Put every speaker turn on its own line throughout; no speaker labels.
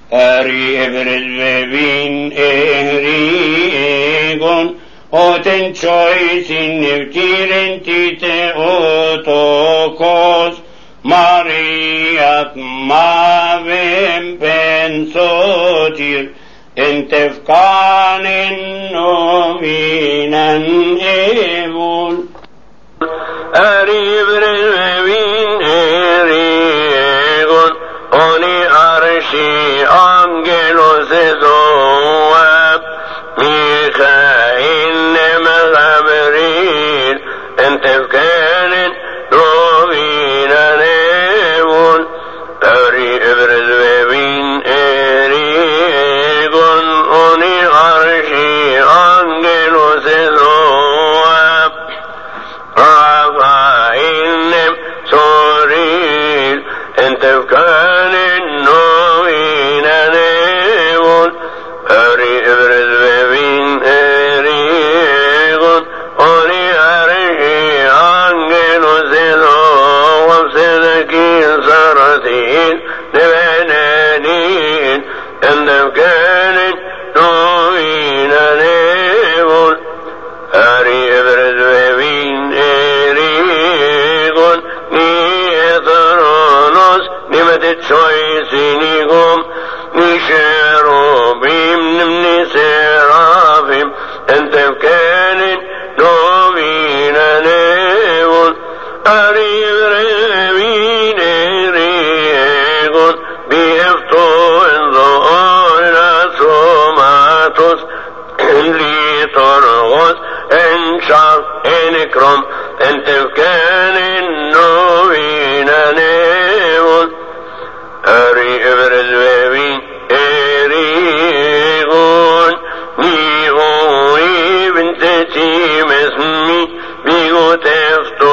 Eri evredvevin ehrigon, oten choisin nevtiren tite otokos, Mariat mavem pensotir, entefkanen novinan evul. Eri evredvevin ehrigon, oni arshi angelos ezoab, Mikhail nemagabril, entefkanen novinan evul. Eri evredvevin ehrigon, oni arshi angelos ezoab, Rafael nem soril, entefkanen novinan evul. Eri evredvevin ehrigon, oni arshi angelos ezoab, Sedekin saratin nevenenin, entefkanen novinan evul. Eri evredvevin ehrigon, ni ethronos, ni metet choisinigom, ni cherubim, ni serafim, entefkanen novinan evul. Eri evredvin ehrigon, biefto enzoin atromatos, litorgos, enchar, enekrom, entefkanen novinan evul. Eri evredvevin ehrigon, ni oi bintetim esmi, bigotefto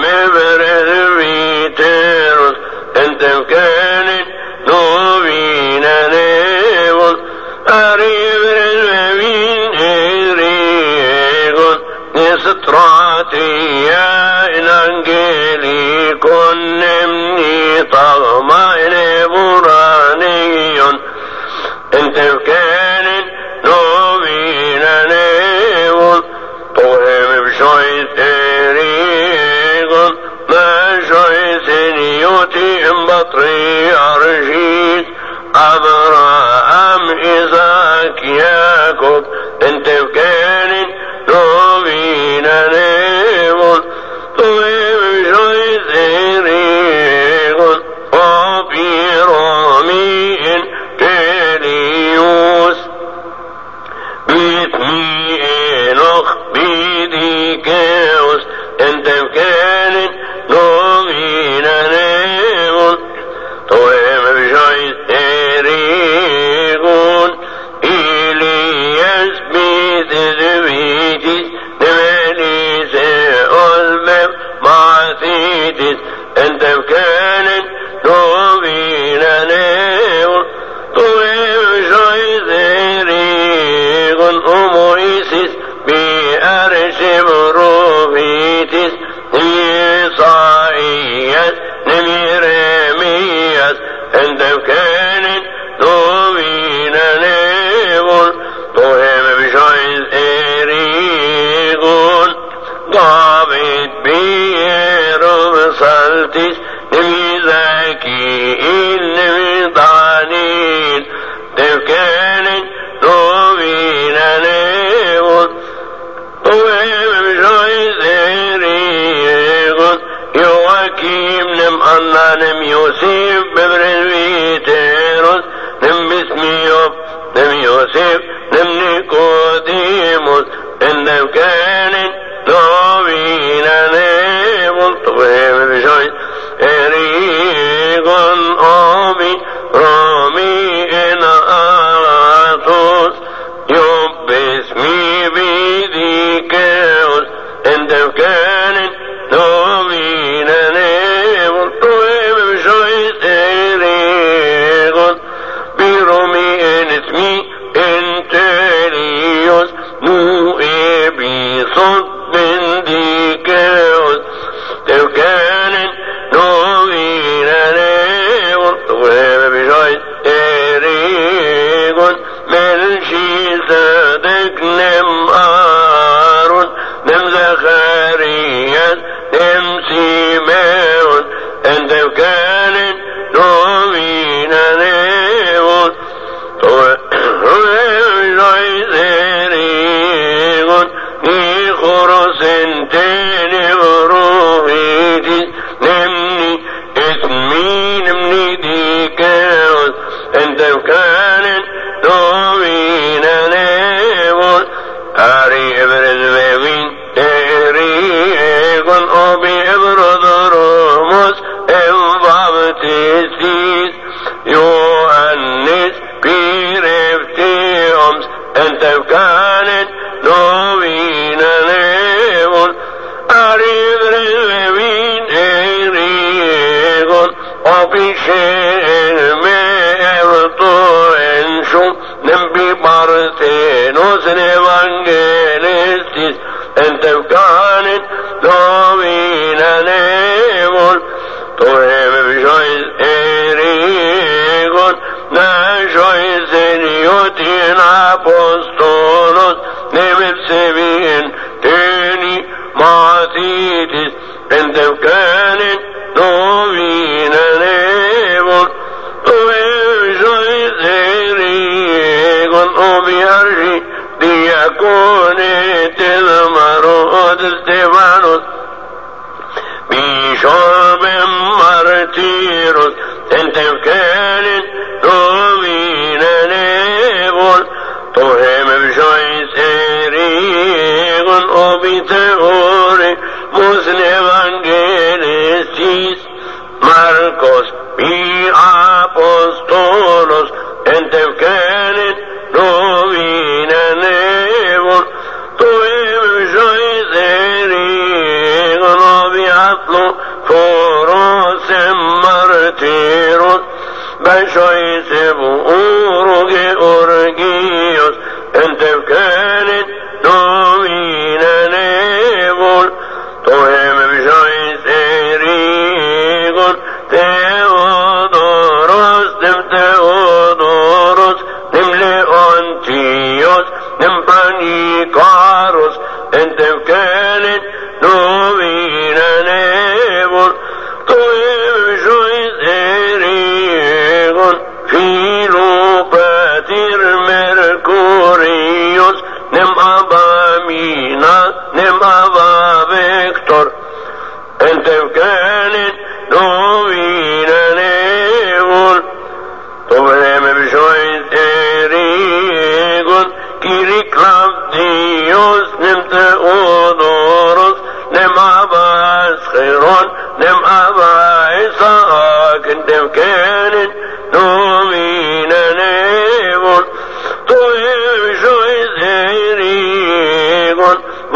emevredviteros, entefkanen novinan evul. Eri evredvevin ehrigon, nistratiya in angelikon nemni tagma ene buraniyon, entefkanen novinan evul. Tohem b'shoyt ehrigon, ma shoyten yoti batriarchit, Abraham, Isaac, Jacob, entefkanen novinan evul. Tohem b'shoyt ehrigon, Opiromin Kelius, Bitmi Enoch Bidikeus, entefkanen novinan evul. Tohem b'shoyt ehrigon, Elias انت كان دومين نيبون اري ابرز بمين تريقون اوبي ابرز رموس امبابتسيس يوانس بيرفتي امس انت كان دومين نيبون اري ابرز بمين تريقون اوبي شير نبي بارثينوس نيفانجيليستيس انت كانت دومينا نيمون توهم بشويس إيريغون ناشويس نيوتين أبوستولوس نمت سبين تيني ماتيتيس انت كانت دومينا نيمون وبيرجي ليكون تذمرود استفانوس بشرب مرتيروس انت كانت دومين نيبون توهم بشوي سيريغون وبتغوري مسلم انجيلستيس ماركوس بي أبوستولوس انت كانت دومين نيبون طويب شوي سيريغون وبيعطلو فوروس مرتيروس بشوي سبوروغ أورجيوس انت كانت دومين نيبون طويب شوي سيريغون تيودوروس نملئونتيوس نمبانيكاروس انت كانت دومين نيبون طويب شوي سيريغون فيلوباتير ميركوريوس نم أبا مينا نم أبا فيكتور انت كانت دومين نيبون طويب شوي سيريغون كيريكلابديوس نمت أودوروس نم أبا اسخيرون نم أبا إساق انت كانت دومين نيبون طويب شوي سيريغون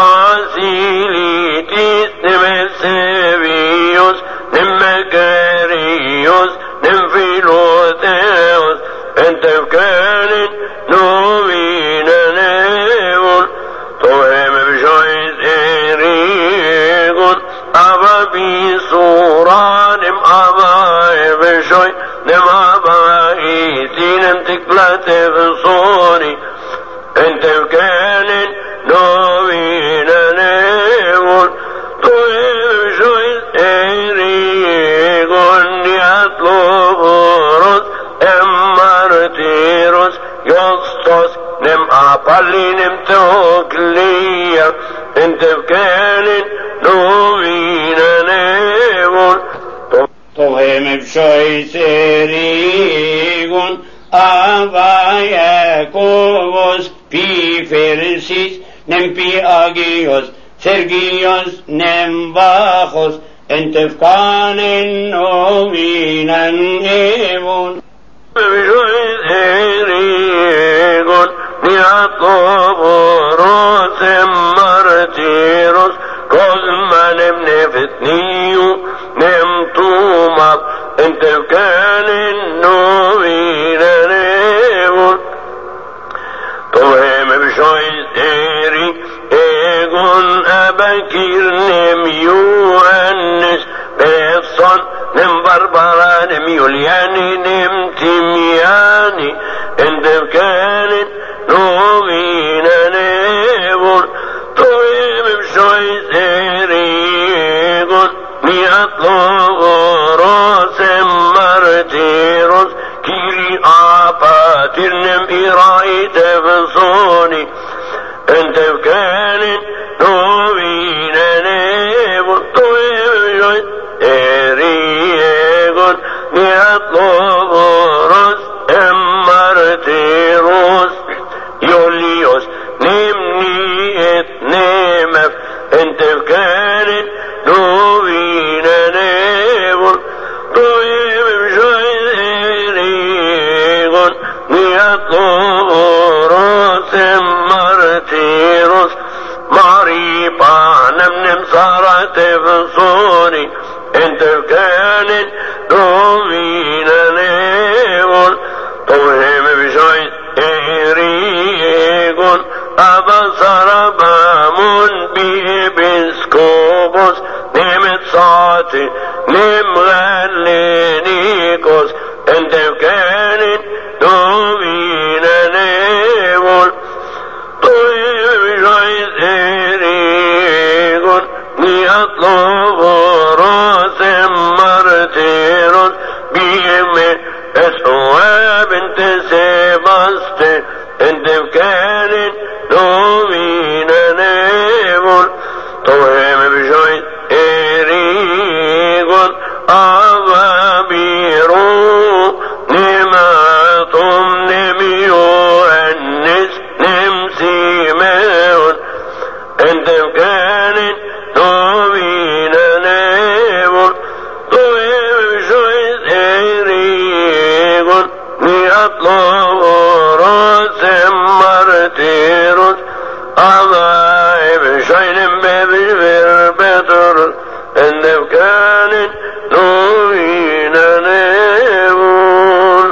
واسيليتيس نم سيبيوس نم مكاريوس نم فيلوثيوس انت كانت دومين نيبون طوهم بشوي سيريغون أبا بيصورا نم أبا بشوي نم أبا إيتي نم تكلت بصوري انت كانت دومين نيبون طوهم بشوي سيريغون يطلب روس امارتيروس يوستوس نم أبالي نم توكليا انت كانت دومين نيبون
طوهم بشوي سيريغون أبا ياكوبوس بي فيرسيس نم بي أغيوس سيرغيوس نم باخوس انت كانت دومين نيبون
بشوي سيريغون يطلب روس مرتيروس كوزما نم نفتنيو نم توماب انت كانت دومين نيبون طوهم بشوي سيريغون أبكير نم يوهنس بيفصن نم بربرا نم يولياني نم تيمياني انت كانت دومين نيبون طويب بشوي سيريغون ميطلب روس مرتيروس كيري آباتر نم إرائي تفصوني انت كانت دومين نيبون طويب بشوي سيريغون يطلب روس بيطلوروس مارتيروس معريبا نمنم صارت فصوني انت كانت دومينا نيون طوهم بشوي إيريقون أبصر بامون بيبسكوبوس نمت صاتي نمغلينيكوس انت كانت دومينا نيون طوهم بشوي إيريقون نيطلب روس مرتيروس بيمي اسوا بنت سيباستي انت كانت دومينا نيمون طوهم بشوي إيريقون أبابيرو نماتم نميو النس نمسيمون انت كانت دومينا نيمون طوهم بشوي إيريقون نيطلب روس مرتيروس أضايب شين ببربتر إن كانت دومينا نيمون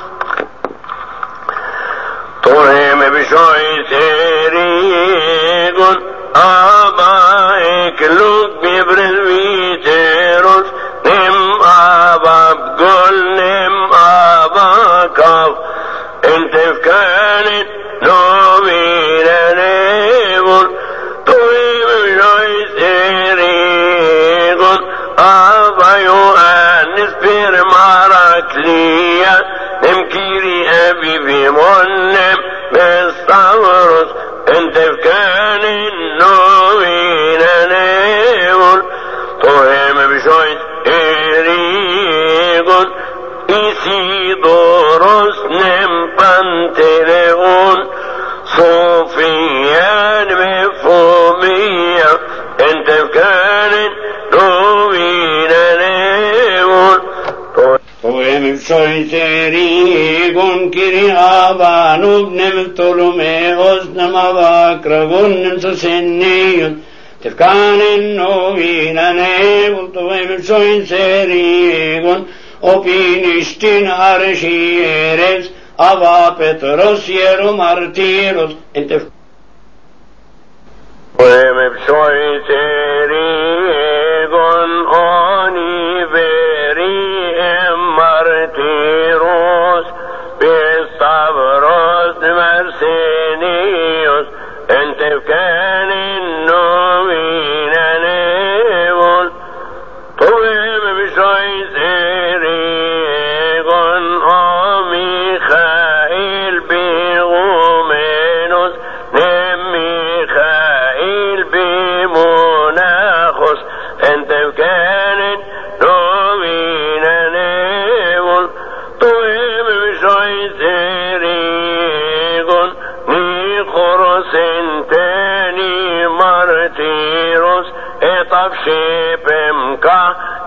طوهم بشوي إيريقون أبايك لوك ببربتروس نم أباب قل نم أباكاف انت كانت دومينا نيمون طويب بشوي إيريقون أبا يوهانس برماراكليا نمكيري أبي بمونم بستاوروس انت كانت دومينا نيمون طويب بشوي إيريقون إيسيدوروس نمبانتليون صوفيان مفهومية انت كانت دومينا نيمون
طوهم بشوي إيريقون كيري آبانوب نمتلوميوس نمباكرغون نمسسنيون تفكان النوبينا نيمون طوهم بشوي إيريقون opinishtin arshieres ava petros yeru martiros inte
طوهم بشوي إيريقون أونيفيري مرتيروس بستافروس مرسينيوس انت كان النوبينا نيمون طوهم بشوي إيريقون ميخائيل بغومينوس نم ميخائيل بمناخوس انت كانت دومينا نيمون طوهم بشوي إيريقون نيخورس انتاني مرتيروس اطف شبمكا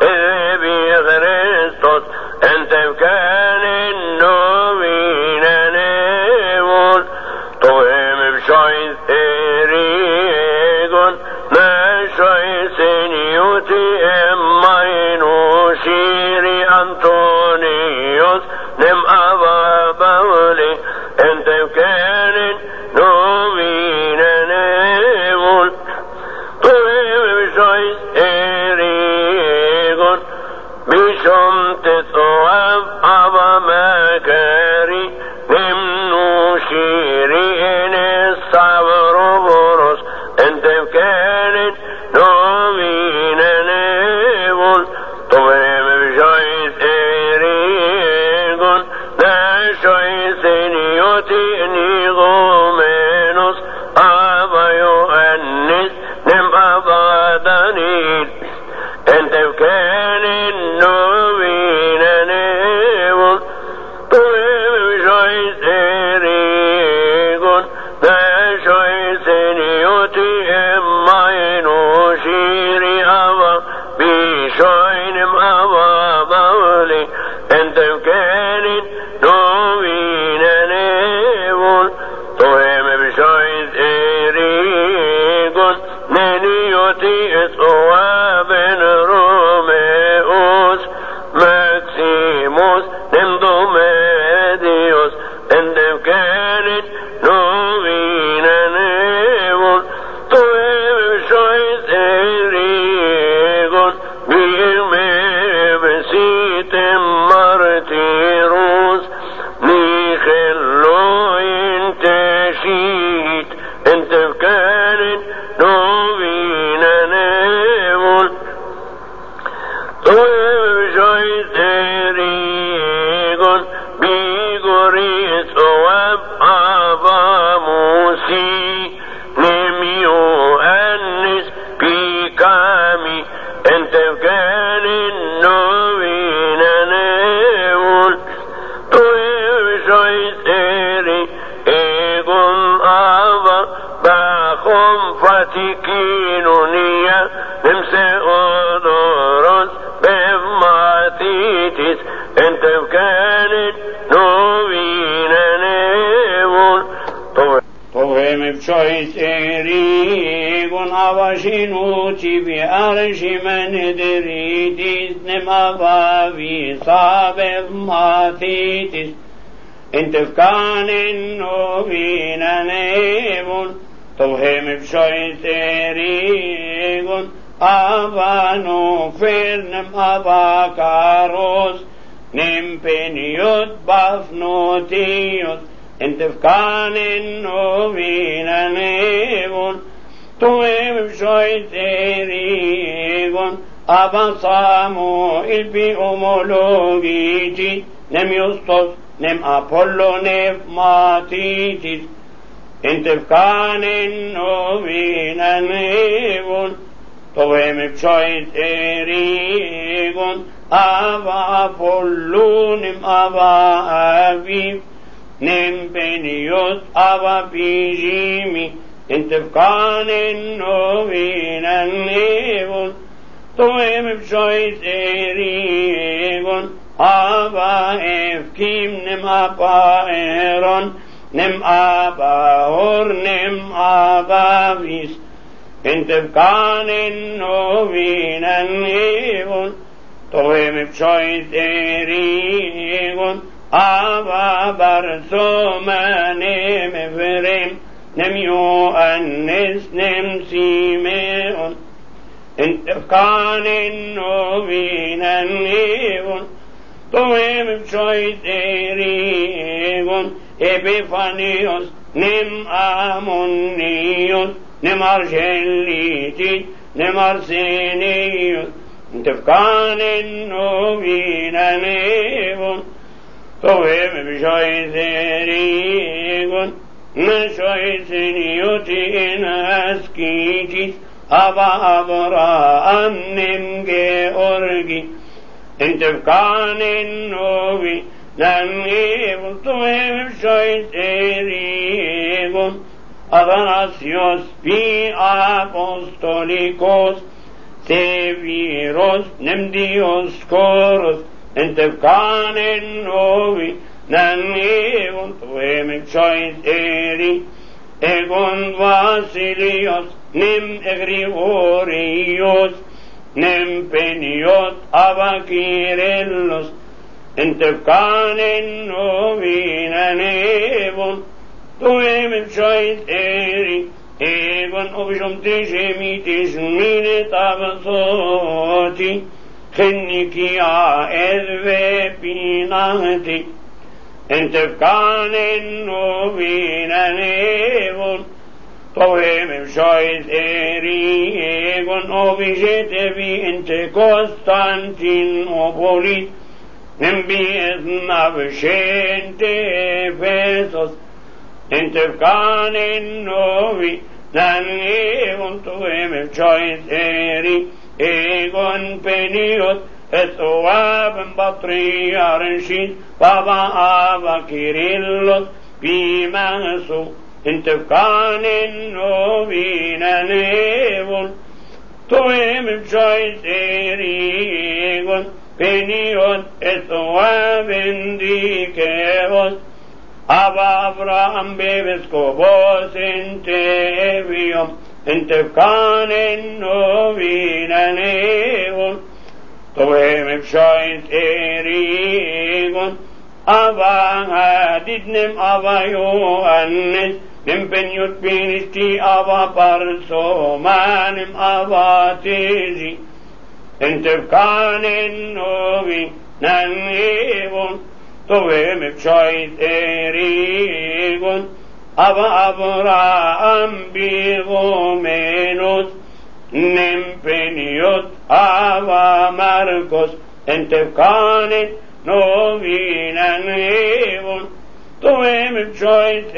بخريستوس انت كان النوبينا نيمون طوهم بشوي إيريقون نشوي سنيوتي امينو شيري أنطونيوس نم أبا بولي انت كان النوبينا نيمون طوهم بشوي إيريقون بشم تتواب أبا مكاري نمنو شيرين الصبر بروس انت كانت دومينا نيمون طوهم بشوي إيريقون نشوي سنيوتي نيغومينوس أبا يوهانس نم أبا دانيل انت كان النوبينا نيمون طوهم بشوي إيريقون نشوي سنيوتي امينو شيري أبا بشوي نم أبا بولي انت كان النوبينا نيمون كانت نوبينا نيمون طويب شويت ريقون بيرمي بسيت مرتيروس نيخلو ينتشيت انت كانت نوبينا نيمون طويب شويت ريقون بيقريس واب أبا موسي نميو أنس بكامي انت كان النوين نيمون طويب شويتيري ايقون أبا باخم فتكينونيا نمسي أدورس بماتيتيس انت كانت نوين نيمون
طوهم بشويت إريقون أباشينوتي بأرش من دريتيس نمابا في صابب ماتيتيس انت كان النوين نيمون طوهم بشويت إريقون أبانو فرنم أبا كاروس نمبنيوت بافنوتيوت انت كان النوبين نيبون تويب بشويت إريقون أبا صاموئيل بأمولوجيتي نم يسطس نم أبولو نف ماتيتيس انت كان النوبين نيبون تويب بشويت إريقون أبا أبولو نم أبا أبيب نم بنيوت أبا بيجيمي انت كان النوبين النيبون تويم بشويت إريقون أبا إفكيم نم أبا إيرون نم أبا هور نم أبا فيس انت كان النوبين النيبون تويم بشويت إريقون أبا برسوما نم فريم نم يؤنس نم سيميون انت كان النوبين النيبون تويم بشويت إريقون إبيفانيوس نم آمونيوس نم أرشليتي نم أرسينيوس انت كان النوبين النيبون تويم بشويت إريقون نشويت نيوتي ناسكيتيس أبا أبراء نمجي أرجي انت كان النوبي نمجي تويم بشويت إريقون أغناسيوس بي أبوستوليكوس سيفيروس نمديوس كوروس انت كان النوبي نميون تويم بشويت إري ايقون واسيليوس نم اغريغوريوس نم بنيوت أبا كيرلس انت كان النوبي نميون تويم بشويت إري ايقون أبشمتي شميتي شميني تابصوتي خنكي أذبي بيناتي انت كان النوبين نيبون طويم بشويت إريقون أبشت بي انت قسطنطين أبوليس نبي اثنى بشنت فيسوس انت كان النوبي نيبون طويم بشويت إريقون بنيوت الثواب بطريارشين بابا أبا كيرلس بيماسو انت كان النوبين نيبون تويم بشويت إريقون بنيوت الثواب ديكيوس أبا أبراهام بيبسكوبوس انت بيوم انت كان النوبين نيبون تويم بشويت إريقون أبا هاددنم أبا يوهنس نم بنيوت بينشتي أبا برسو مانم أبا تيزي انت بكان النوبي ننهيبون توهم بشايت إريقون أبا أبراء بيغومينوس نم بنيوت أبا مرقس انت بكان النوبي ننهيبون توهم بشايت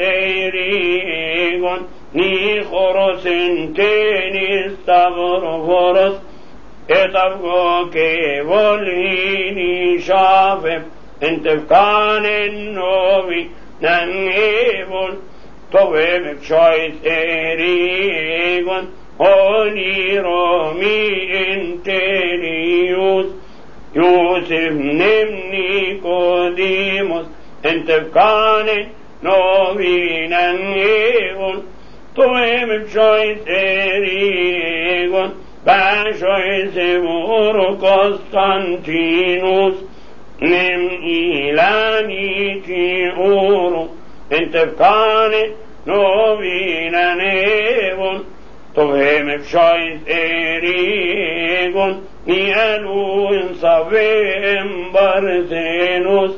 إريقون ني خرس انتيني استغرفرس اتبقو كيبوليني شافم انت بكان النوبي ننهيبون توهم بشايت إريقون هوني رومي انتينيوس يوسف نمني كوديموس انت بكان النوبي ننهيبون توهم بشايت إريقون باشوي سمور قسطنطينوس نم إيلاني تيورو انت بكان نوبينا نيبون توهم بشايت إريقون نيالون صفيم برسينوس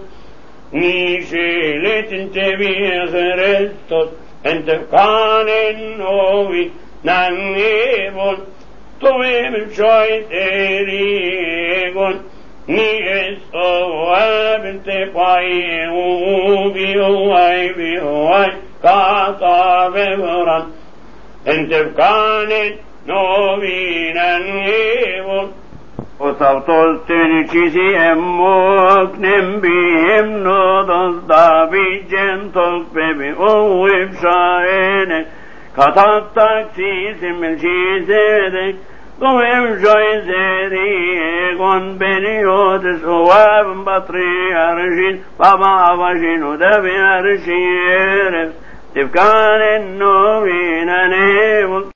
نيشيلت انت بخريستوس انت بكان النوبي ننيبون توهم بشايت إريقون نيس أواب انت بايهو بيهواي كاتا ببران انت بكان نوبين نيبون وصوتوس تنشيسي اموك نمبيهم نودوس دابي جنتوك ببي اوه بشاينك كتبتك سيسم الشيسيدك توهم شايت إريقون بنيوتس أواب بطري أرشين بابا أبشين ودبي أرشين تبكان النوبين نيبون